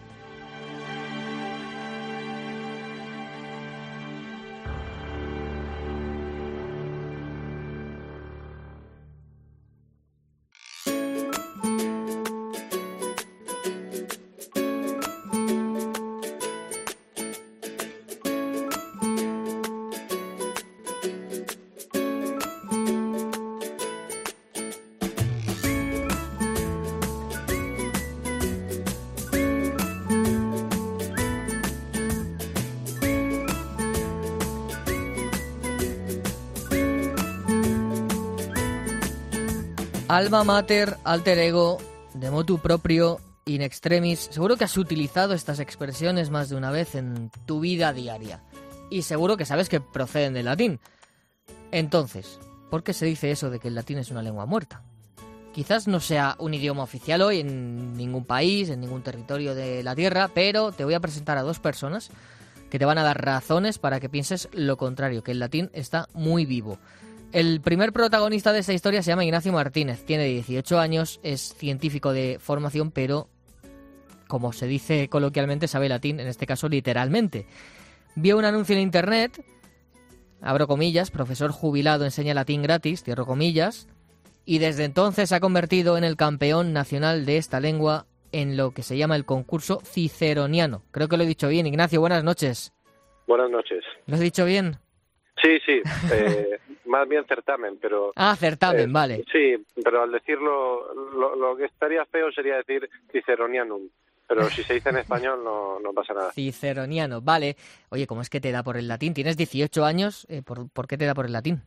Alma mater, alter ego, de motu proprio, in extremis. Seguro que has utilizado estas expresiones más de una vez en tu vida diaria. Y seguro que sabes que proceden del latín. Entonces, ¿por qué se dice eso de que el latín es una lengua muerta? Quizás no sea un idioma oficial hoy en ningún país, en ningún territorio de la Tierra, pero te voy a presentar a dos personas que te van a dar razones para que pienses lo contrario, que el latín está muy vivo. El primer protagonista de esta historia se llama Ignacio Martínez, tiene dieciocho años, es científico de formación, pero, como se dice coloquialmente, sabe latín, en este caso literalmente. Vio un anuncio en internet, abro comillas, profesor jubilado enseña latín gratis, cierro comillas, y desde entonces se ha convertido en el campeón nacional de esta lengua en lo que se llama el concurso ciceroniano. Creo que lo he dicho bien. Ignacio, buenas noches. Buenas noches. ¿Lo he dicho bien? Sí, sí, eh, más bien certamen, pero... Ah, certamen, eh, vale. Sí, pero al decirlo, lo, lo que estaría feo sería decir ciceronianum, pero si se dice en español no, no pasa nada. Ciceroniano, vale. Oye, ¿cómo es que te da por el latín? Tienes dieciocho años, eh, ¿por, ¿por qué te da por el latín?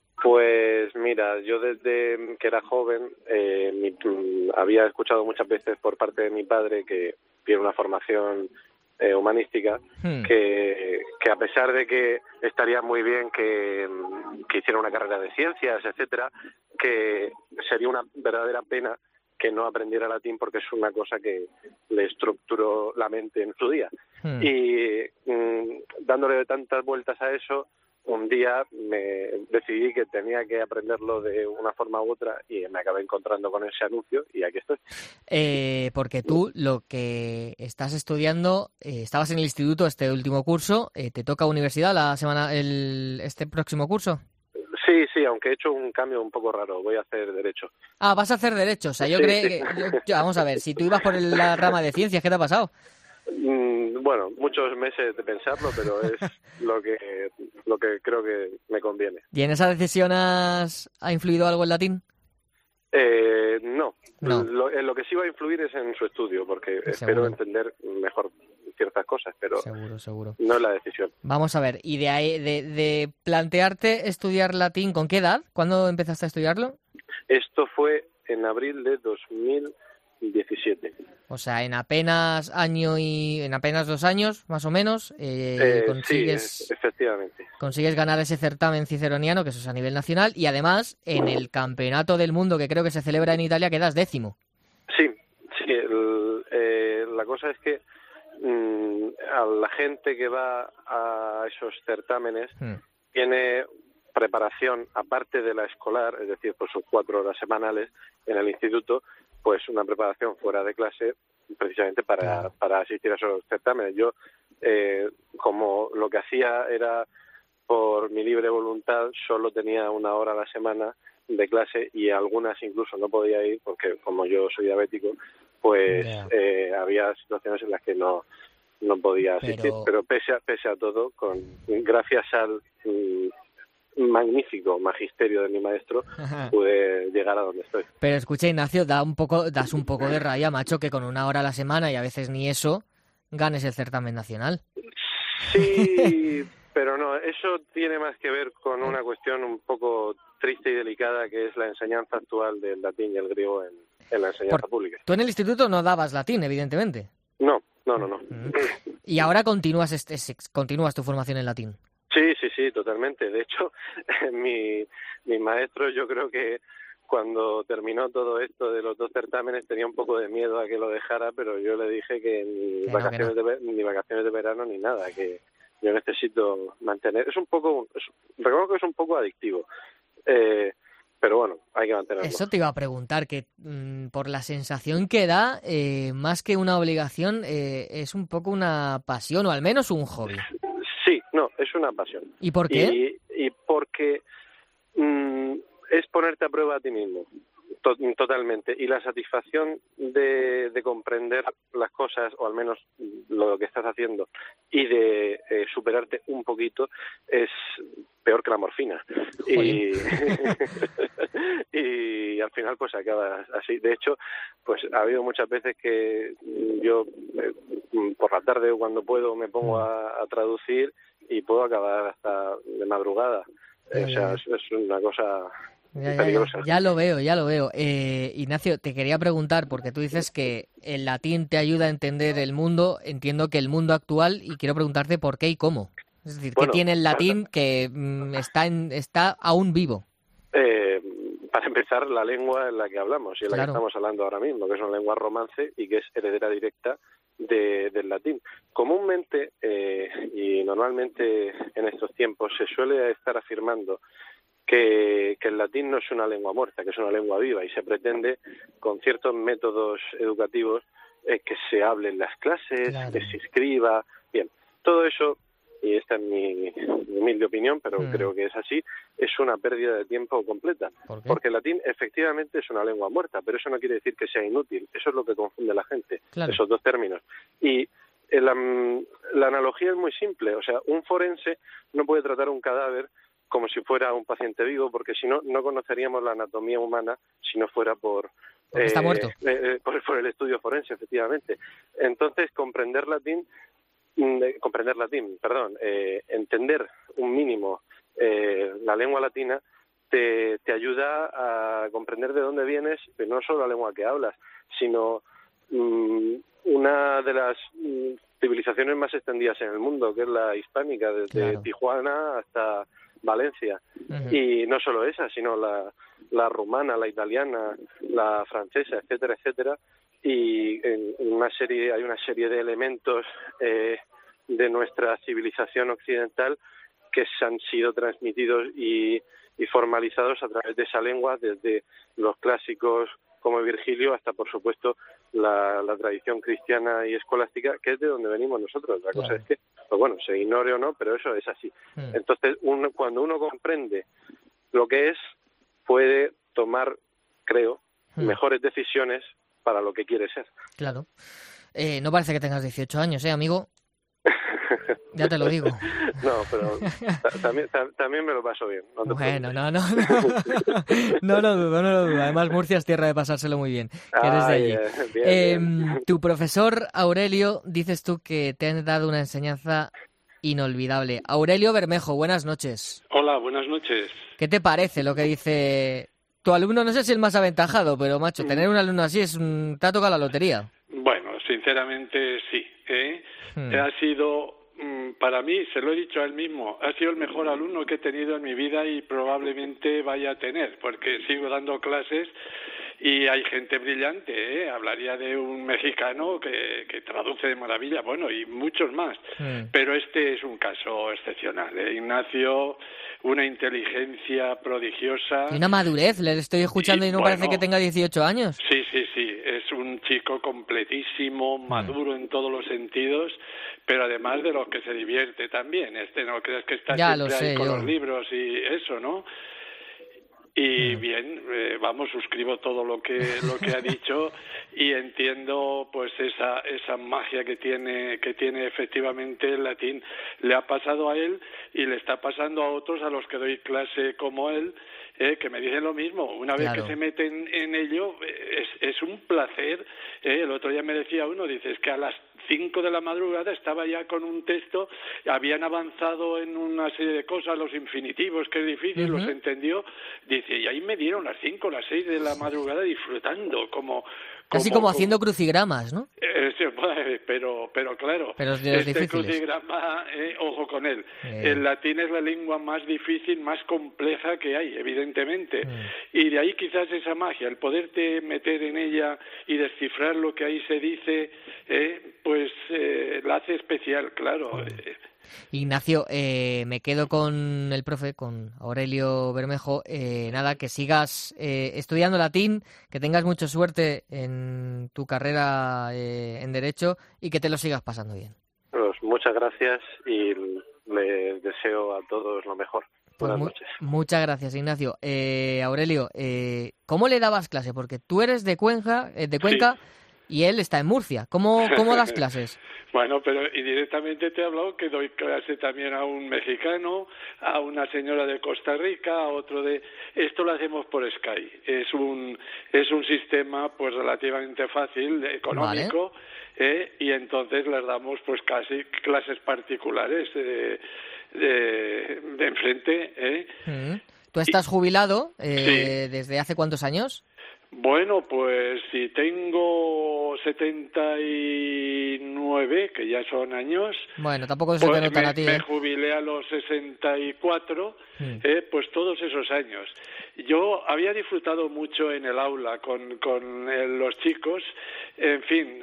Pues mira, yo desde que era joven eh, mi, había escuchado muchas veces por parte de mi padre, que tiene una formación eh, humanística, Hmm. que, que a pesar de que estaría muy bien que, que hiciera una carrera de ciencias, etcétera, que sería una verdadera pena que no aprendiera latín porque es una cosa que le estructuró la mente en su día. Hmm. Y mm, dándole tantas vueltas a eso, un día me decidí que tenía que aprenderlo de una forma u otra y me acabé encontrando con ese anuncio y aquí estoy. Eh, porque tú lo que estás estudiando, eh, estabas en el instituto este último curso, eh, ¿te toca universidad la semana, el, este próximo curso? Sí, sí, aunque he hecho un cambio un poco raro, voy a hacer Derecho. Ah, vas a hacer Derecho, o sea, yo Sí, creo sí. que... yo- yo- vamos a ver, si tú ibas por el- la rama de ciencias, ¿qué te ha pasado? Mm, Bueno, muchos meses de pensarlo, pero es lo que lo que creo que me conviene. ¿Y en esa decisión has, ha influido algo el latín? Eh, no, No. Lo, en lo que sí va a influir es en su estudio, porque espero entender mejor ciertas cosas, pero Seguro, seguro. no es la decisión. Vamos a ver, y de ahí, de, de plantearte estudiar latín, ¿con qué edad? ¿Cuándo empezaste a estudiarlo? Esto fue en abril de dos mil diecisiete. O sea, en apenas año y en apenas dos años, más o menos, eh, Eh, consigues sí, efectivamente. consigues ganar ese certamen ciceroniano, que eso es a nivel nacional, y además en el campeonato del mundo que creo que se celebra en Italia quedas décimo. Sí, sí. El, eh, la cosa es que mmm, a la gente que va a esos certámenes Hmm. tiene preparación aparte de la escolar, es decir, por sus cuatro horas semanales en el instituto, pues una preparación fuera de clase precisamente para, Claro. para asistir a esos certámenes. Yo, eh, como lo que hacía era por mi libre voluntad, solo tenía una hora a la semana de clase y algunas incluso no podía ir porque como yo soy diabético, pues Ya. eh, había situaciones en las que no no podía asistir. Pero- Pero, pese a pese a todo, con gracias al mm, magnífico magisterio de mi maestro, pude llegar a donde estoy. Pero escucha, Ignacio, da un poco, das un poco de rabia, macho, que con una hora a la semana y a veces ni eso ganes el certamen nacional. Sí, pero no, eso tiene más que ver con una cuestión un poco triste y delicada, que es la enseñanza actual del latín y el griego en, en la enseñanza Por- pública. Tú en el instituto no dabas latín, evidentemente. No, no, no, no. Y ahora continúas, este, continúas tu formación en latín. Sí, sí, sí, totalmente. De hecho, mi, mi maestro, yo creo que cuando terminó todo esto de los dos certámenes tenía un poco de miedo a que lo dejara, pero yo le dije que ni, Que no, vacaciones, que De, ve- ni vacaciones de verano ni nada, que yo necesito mantener. Es un poco, es, reconozco que es un poco adictivo, eh, pero bueno, hay que mantenerlo. Eso te iba a preguntar, que mm, por la sensación que da, eh, más que una obligación, eh, es un poco una pasión o al menos un hobby. Sí, no, es una pasión. ¿Y por qué? Y, y porque mm, es ponerte a prueba a ti mismo, to- totalmente. Y la satisfacción de, de comprender las cosas, o al menos lo que estás haciendo, y de eh, superarte un poquito, es peor que la morfina. Y, y al final pues acabas así. De hecho, pues ha habido muchas veces que yo eh, por la tarde o cuando puedo me pongo a, a traducir y puedo acabar hasta de madrugada. Ya, O sea, ya. es, es una cosa Ya, ya, peligrosa. ya, ya lo veo, ya lo veo. Eh, Ignacio, te quería preguntar, porque tú dices que el latín te ayuda a entender el mundo, entiendo que el mundo actual, y quiero preguntarte por qué y cómo. Es decir, Bueno, ¿qué tiene el latín que mm, está, en, está aún vivo? Eh, para empezar, la lengua en la que hablamos y en la Claro. que estamos hablando ahora mismo, que es una lengua romance y que es heredera directa de, del latín. Comúnmente eh, y normalmente en estos tiempos se suele estar afirmando que, que el latín no es una lengua muerta, que es una lengua viva, y se pretende con ciertos métodos educativos eh, que se hable en las clases, Claro. que se escriba. Bien, todo eso, y esta es mi, mi humilde opinión, pero Mm. creo que es así, es una pérdida de tiempo completa. ¿Por qué? Porque el latín efectivamente es una lengua muerta, pero eso no quiere decir que sea inútil. Eso es lo que confunde a la gente, Claro. esos dos términos. Y eh, la, la analogía es muy simple. O sea, un forense no puede tratar un cadáver como si fuera un paciente vivo, porque si no, no conoceríamos la anatomía humana si no fuera por, Porque está muerto. eh, eh, por, por el estudio forense, efectivamente. Entonces, comprender latín, mm, eh, comprender latín, perdón, eh, entender un mínimo eh, la lengua latina te, te ayuda a comprender de dónde vienes, pero no solo la lengua que hablas, sino mm, una de las mm, civilizaciones más extendidas en el mundo, que es la hispánica, desde Claro. Tijuana hasta Valencia. Ujú. Y no solo esa, sino la, la rumana, la italiana, la francesa, etcétera, etcétera. Y en una serie, hay una serie de elementos eh, de nuestra civilización occidental que se han sido transmitidos y, y formalizados a través de esa lengua, desde los clásicos como Virgilio hasta, por supuesto, la, la tradición cristiana y escolástica, que es de donde venimos nosotros. La cosa Claro. es que, pues bueno, se ignore o no, pero eso es así. Mm. Entonces, uno, cuando uno comprende lo que es, puede tomar, creo, Mm. mejores decisiones para lo que quiere ser. Claro. Eh, no parece que tengas dieciocho años, ¿eh, amigo? Ya te lo digo. No, pero ta- también, ta- también me lo paso bien. No te Bueno, preocupes. no, no, no, no lo dudo, no lo dudo. Además, Murcia es tierra de pasárselo muy bien, que eres de Ay, allí. eh, bien, Eh, bien. Tu profesor Aurelio, dices tú que te han dado una enseñanza inolvidable. Aurelio Bermejo, buenas noches. Hola, buenas noches. ¿Qué te parece lo que dice tu alumno no sé si es el más aventajado, pero macho, tener un alumno así es un... te ha tocado la lotería. Bueno, sinceramente sí. ¿eh? Hmm. Ha sido, para mí, se lo he dicho a él mismo, ha sido el mejor alumno que he tenido en mi vida y probablemente vaya a tener, porque sigo dando clases y hay gente brillante, ¿eh? Hablaría de un mexicano que, que traduce de maravilla, bueno, y muchos más. Hmm. Pero este es un caso excepcional. ¿eh? Ignacio, una inteligencia prodigiosa. Y una madurez, le estoy escuchando y, y no bueno, parece que tenga dieciocho años. Sí, sí, sí, es un chico completísimo, maduro en todos los sentidos, pero además de los que se divierte también. Este no creas que está Ya siempre lo sé, ahí con yo. los libros y eso, ¿no? Y bien, eh, vamos, suscribo todo lo que lo que ha dicho y entiendo pues esa esa magia que tiene que tiene efectivamente el latín. Le ha pasado a él y le está pasando a otros a los que doy clase como él, eh, que me dicen lo mismo. Una vez Claro. que se meten en ello, eh, es, es un placer. Eh. El otro día me decía uno, dice, es que a las cinco de la madrugada estaba ya con un texto, habían avanzado en una serie de cosas, los infinitivos, que es difícil, Ujú. los entendió, dice, y ahí me dieron las cinco, las seis de la madrugada disfrutando, como... Casi como haciendo crucigramas, ¿no? Eh, sí, pero, pero claro, Pero de los este difíciles. crucigrama, eh, ojo con él. Eh. El latín es la lengua más difícil, más compleja que hay, evidentemente. Mm. Y de ahí quizás esa magia, el poderte meter en ella y descifrar lo que ahí se dice, eh, pues eh, la hace especial, claro. Eh, Ignacio, eh, me quedo con el profe, con Aurelio Bermejo. Eh, nada, que sigas eh, estudiando latín, que tengas mucha suerte en tu carrera eh, en Derecho y que te lo sigas pasando bien. Pues muchas gracias y les deseo a todos lo mejor. Pues Buenas mu- noches. Muchas gracias, Ignacio. Eh, Aurelio, eh, ¿cómo le dabas clase? Porque tú eres de Cuenca, eh, de Cuenca y él está en Murcia. ¿Cómo, cómo das clases? Bueno, pero indirectamente te he hablado que doy clase también a un mexicano, a una señora de Costa Rica, a otro de... Esto lo hacemos por Skype. Es un es un sistema pues relativamente fácil, económico, eh, y entonces les damos pues casi clases particulares eh, de, de enfrente. Eh. Mm. ¿Tú estás jubilado eh, Sí. desde hace cuántos años? Bueno, pues si tengo setenta y nueve, que ya son años, Bueno, tampoco se te pues notan me, a ti, me ¿eh? jubilé a los sesenta y cuatro, Mm. eh, pues todos esos años. Yo había disfrutado mucho en el aula con, con eh, los chicos, en fin,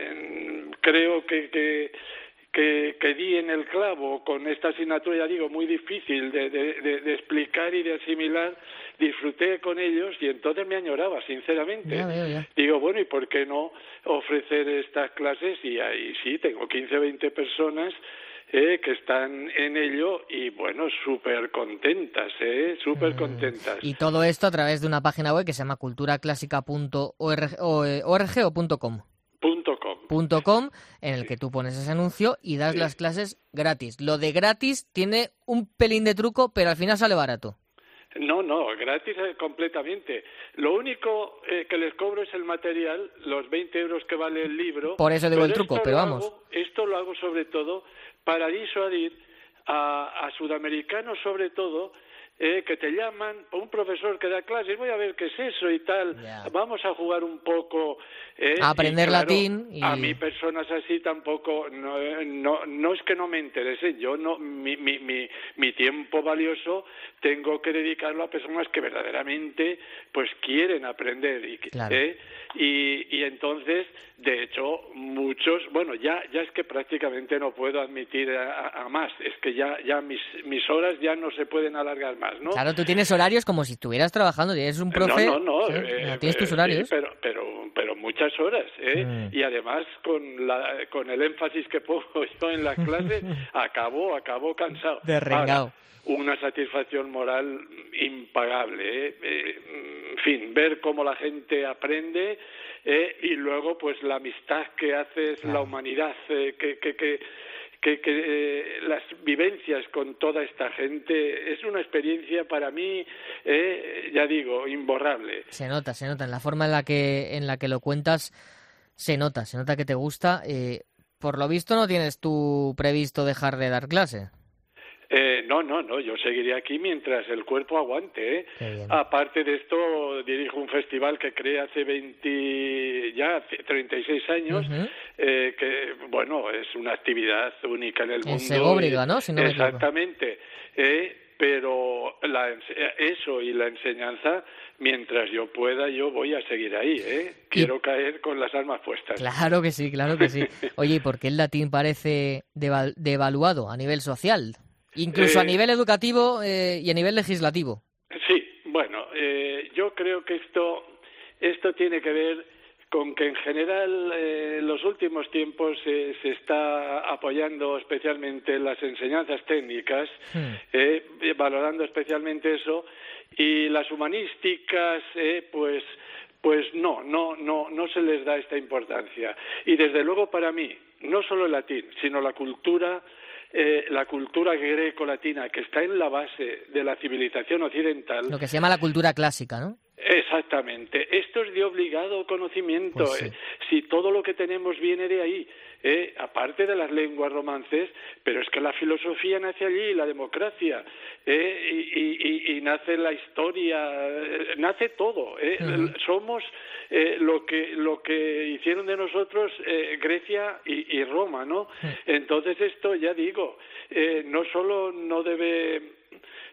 eh, creo que... que Que, que di en el clavo con esta asignatura, ya digo, muy difícil de, de, de, de explicar y de asimilar, disfruté con ellos y entonces me añoraba, sinceramente. Ya veo, ya. Digo, bueno, ¿y por qué no ofrecer estas clases? Y ahí sí, tengo quince, veinte personas eh, que están en ello y, bueno, súper contentas, ¿eh? Súper contentas. Y todo esto a través de una página web que se llama culturaclásica punto org o, eh, org o punto com. Punto com. Punto com, en el que tú pones ese anuncio y das Sí. las clases gratis. Lo de gratis tiene un pelín de truco, pero al final sale barato. No, no, gratis eh, completamente. Lo único eh, que les cobro es el material, los veinte euros que vale el libro. Por eso digo el Pero truco, esto pero lo vamos. hago- esto lo hago sobre todo para disuadir a, a sudamericanos sobre todo, eh, que te llaman, un profesor que da clases, voy a ver qué es eso y tal, vamos a jugar un poco. eh, A aprender y claro, latín y- A mí personas así tampoco, no, no, no es que no me interesen, yo no, mi, mi, mi, mi tiempo valioso tengo que dedicarlo a personas que verdaderamente pues quieren aprender y, que- Claro. eh, y, y entonces, de hecho, muchos, bueno, ya ya es que prácticamente no puedo admitir a, a- a más, es que ya ya mis mis horas ya no se pueden alargar más, ¿no? Claro, tú tienes horarios como si estuvieras trabajando, tienes un profe. No, no, no. sí, eh, tienes tus eh, horarios. sí, pero, pero, pero muchas horas, ¿eh? Mm. Y además con la, con el énfasis que pongo yo en las clases, acabo, acabo cansado. Derrengao. Ahora, una satisfacción moral impagable, ¿eh? Eh, en fin, ver cómo la gente aprende eh, y luego pues la amistad que haces, la humanidad eh, que, que, que que, que eh, las vivencias con toda esta gente es una experiencia para mí, eh, ya digo, imborrable. Se nota, se nota. En la forma en la que, en la que lo cuentas, se nota, se nota que te gusta. Eh, por lo visto no tienes tú previsto dejar de dar clase. Eh, no, no, no, yo seguiré aquí mientras el cuerpo aguante, ¿eh? Aparte de esto, dirijo un festival que creé hace veinte, ya treinta y seis años, uh-huh. eh, que, bueno, es una actividad única en el en mundo. Segóbriga, ¿no? Si no exactamente, eh, pero la, eso y la enseñanza, mientras yo pueda, yo voy a seguir ahí, ¿eh? Quiero y... caer con las armas puestas. Claro que sí, claro que sí. Oye, ¿y por qué el latín parece deval- devaluado a nivel social? Incluso eh, a nivel educativo eh, y a nivel legislativo. Sí, bueno, eh, yo creo que esto, esto tiene que ver con que en general eh, en los últimos tiempos eh, se está apoyando especialmente las enseñanzas técnicas, hmm. eh, valorando especialmente eso, y las humanísticas, eh, pues, pues no, no, no, no se les da esta importancia. Y desde luego para mí, no solo el latín, sino la cultura. Eh, la cultura greco-latina, que está en la base de la civilización occidental. Lo que se llama la cultura clásica, ¿no? Exactamente. Esto es de obligado conocimiento. Pues sí. eh, si todo lo que tenemos viene de ahí, eh, aparte de las lenguas romances, pero es que la filosofía nace allí, la democracia, eh, y, y, y nace la historia, eh, nace todo. Eh. Uh-huh. Somos eh, lo que lo que hicieron de nosotros eh, Grecia y, y Roma, ¿no? Uh-huh. Entonces esto, ya digo, eh, no solo no debe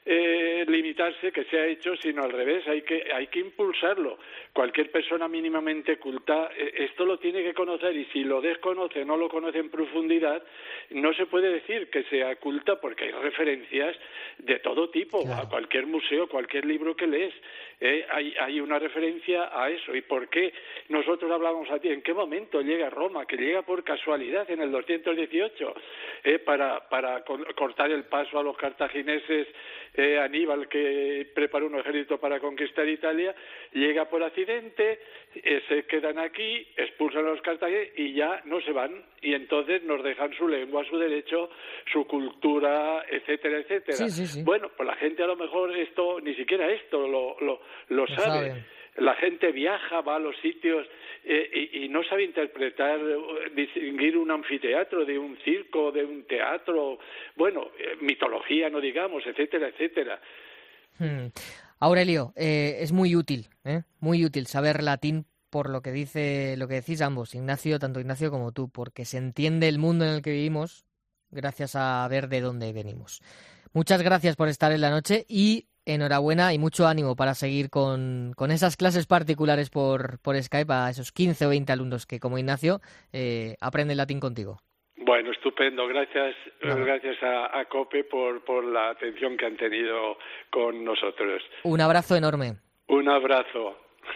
Eh, limitarse, que se ha hecho, sino al revés, hay que hay que impulsarlo. Cualquier persona mínimamente culta eh, esto lo tiene que conocer, y si lo desconoce, no lo conoce en profundidad, no se puede decir que sea culta, porque hay referencias de todo tipo, claro. A cualquier museo, cualquier libro que lees, eh, hay, hay una referencia a eso. ¿Y por qué nosotros hablamos a ti? ¿En qué momento llega Roma? Que llega por casualidad en el doscientos dieciocho, eh, para, para cortar el paso a los cartagineses. Eh, Aníbal, que preparó un ejército para conquistar Italia, llega por accidente, eh, se quedan aquí, expulsan a los cartagineses y ya no se van, y entonces nos dejan su lengua, su derecho, su cultura, etcétera, etcétera. Sí, sí, sí. Bueno, pues la gente a lo mejor esto, ni siquiera esto lo, lo, lo, lo sabe. Saben. La gente viaja, va a los sitios eh, y, y no sabe interpretar, distinguir un anfiteatro de un circo, de un teatro, bueno, eh, mitología, no digamos, etcétera, etcétera. Hmm. Aurelio, eh, es muy útil, ¿eh? muy útil saber latín por lo que dice, lo que decís ambos, Ignacio, tanto Ignacio como tú, porque se entiende el mundo en el que vivimos gracias a ver de dónde venimos. Muchas gracias por estar en la noche y enhorabuena y mucho ánimo para seguir con, con esas clases particulares por, por Skype a esos quince o veinte alumnos que, como Ignacio, eh, aprenden latín contigo. Bueno, estupendo. Gracias, no. gracias a, a COPE por, por la atención que han tenido con nosotros. Un abrazo enorme. Un abrazo.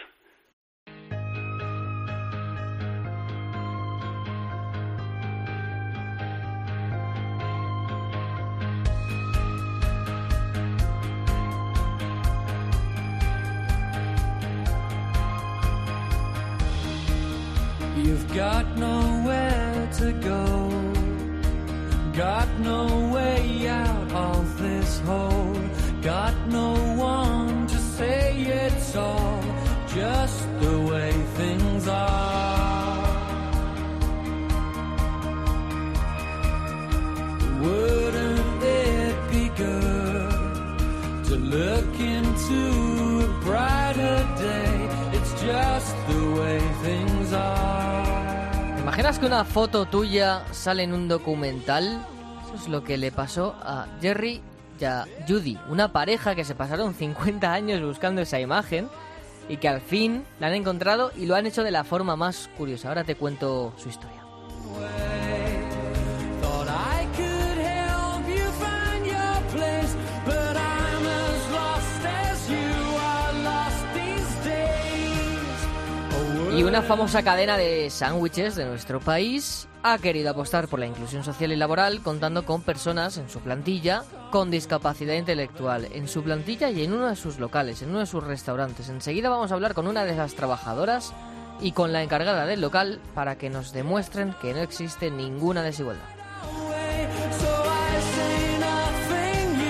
You've got nowhere to go, got no way out of this hole, got no one to say it's all just the way things are. Wouldn't it be good to look into a brighter day? It's just the way things are. ¿Te imaginas que una foto tuya sale en un documental? Eso es lo que le pasó a Jerry y a Judy, una pareja que se pasaron cincuenta años buscando esa imagen y que al fin la han encontrado y lo han hecho de la forma más curiosa. Ahora te cuento su historia. Y una famosa cadena de sándwiches de nuestro país ha querido apostar por la inclusión social y laboral contando con personas en su plantilla con discapacidad intelectual, en su plantilla y en uno de sus locales, en uno de sus restaurantes. Enseguida vamos a hablar con una de esas trabajadoras y con la encargada del local para que nos demuestren que no existe ninguna desigualdad.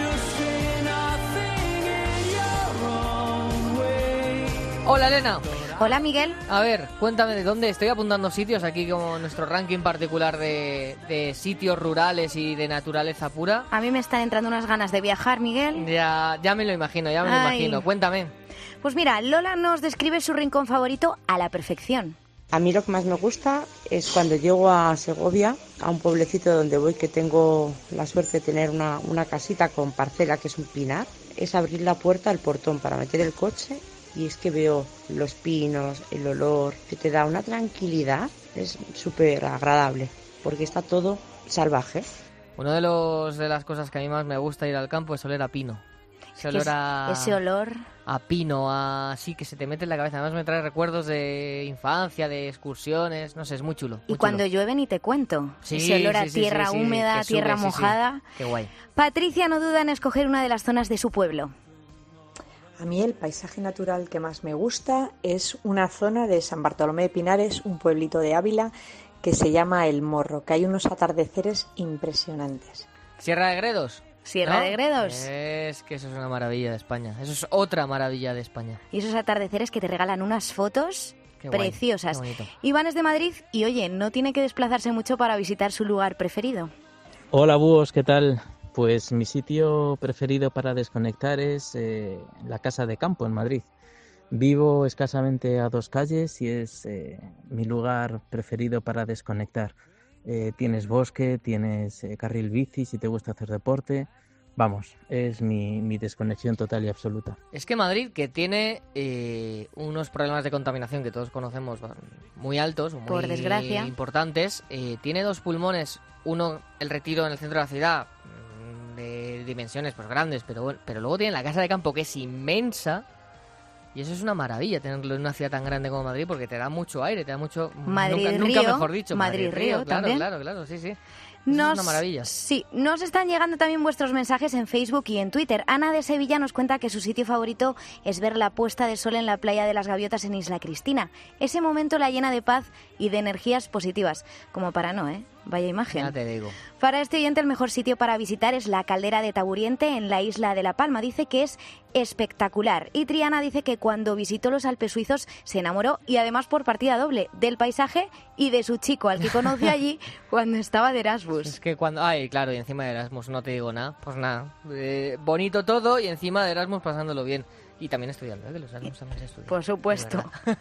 Hola, Elena. Hola, Miguel. A ver, cuéntame de dónde. Estoy apuntando sitios aquí como nuestro ranking particular de, de sitios rurales y de naturaleza pura. A mí me están entrando unas ganas de viajar, Miguel. Ya, ya me lo imagino, ya me lo Ay. imagino. Cuéntame. Pues mira, Lola nos describe su rincón favorito a la perfección. A mí lo que más me gusta es cuando llego a Segovia, a un pueblecito donde voy, que tengo la suerte de tener una, una casita con parcela, que es un pinar, es abrir la puerta al portón para meter el coche y es que veo los pinos, el olor, que te da una tranquilidad, es súper agradable, porque está todo salvaje. Uno de los de las cosas que a mí más me gusta ir al campo es oler a pino. Ese olor a... Ese olor... a pino, a... sí, que se te mete en la cabeza. Además me trae recuerdos de infancia, de excursiones, no sé, es muy chulo. Muy Y cuando chulo. llueve ni te cuento. Sí, Ese olor a sí, sí, tierra sí, sí, húmeda, que sube, tierra sí, sí. mojada. Qué guay. Patricia no duda en escoger una de las zonas de su pueblo. A mí el paisaje natural que más me gusta es una zona de San Bartolomé de Pinares, un pueblito de Ávila, que se llama El Morro, que hay unos atardeceres impresionantes. Sierra de Gredos. Sierra ¿no? de Gredos. Es que eso es una maravilla de España. Eso es otra maravilla de España. Y esos atardeceres que te regalan unas fotos Qué guay, preciosas. qué bonito. Iván es de Madrid y, oye, no tiene que desplazarse mucho para visitar su lugar preferido. Hola búhos, ¿qué tal? Pues mi sitio preferido para desconectar es eh, la Casa de Campo en Madrid. Vivo escasamente a dos calles y es eh, mi lugar preferido para desconectar. Eh, tienes bosque, tienes eh, carril bici si te gusta hacer deporte. Vamos, es mi, mi desconexión total y absoluta. Es que Madrid, que tiene eh, unos problemas de contaminación que todos conocemos muy altos, muy Por desgracia. importantes, eh, tiene dos pulmones. Uno, el Retiro en el centro de la ciudad, de dimensiones pues grandes, pero bueno, pero luego tiene la Casa de Campo, que es inmensa. Y eso es una maravilla, tenerlo en una ciudad tan grande como Madrid, porque te da mucho aire, te da mucho... Madrid nunca, Río, nunca mejor dicho. Madrid Río claro, también. Claro, claro, sí, sí. Eso Nos, es una maravilla. Sí, nos están llegando también vuestros mensajes en Facebook y en Twitter. Ana de Sevilla nos cuenta que su sitio favorito es ver la puesta de sol en la playa de las Gaviotas en Isla Cristina. Ese momento la llena de paz y de energías positivas. Como para no, ¿eh? Vaya imagen. Ya te digo. Para este oyente el mejor sitio para visitar es la caldera de Taburiente en la isla de La Palma. Dice que es espectacular. Y Triana dice que cuando visitó los Alpes suizos se enamoró, y además por partida doble, del paisaje y de su chico, al que conoció allí cuando estaba de Erasmus. Es que cuando... Ay, claro, y encima de Erasmus no te digo nada. Pues nada, eh, bonito todo y encima de Erasmus pasándolo bien. Y también estudiando, ¿eh? Que los Erasmus también se estudian. Por supuesto.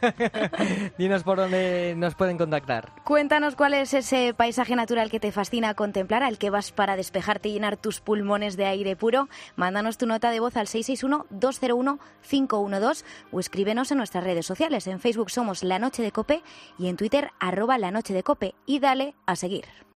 Dinos por dónde nos pueden contactar. Cuéntanos cuál es ese paisaje natural que te fascina contemplar, al que vas para despejarte y llenar tus pulmones de aire puro. Mándanos tu nota de voz al seis seis uno, dos cero uno, cinco uno dos o escríbenos en nuestras redes sociales. En Facebook somos La Noche de Cope y en Twitter arroba La Noche de Cope. Y dale a seguir.